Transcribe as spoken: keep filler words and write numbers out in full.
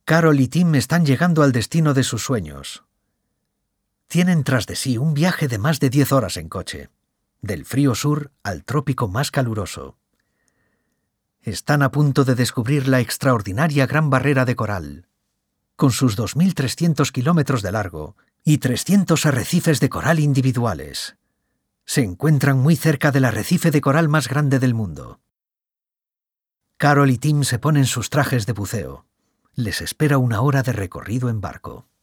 Carol y Tim están llegando al destino de sus sueños. Tienen tras de sí un viaje de más de diez horas en coche, del frío sur al trópico más caluroso. Están a punto de descubrir la extraordinaria Gran Barrera de Coral, con sus dos mil trescientos kilómetros de largo y trescientos arrecifes de coral individuales. Se encuentran muy cerca del arrecife de coral más grande del mundo. Carol y Tim se ponen sus trajes de buceo. Les espera una hora de recorrido en barco.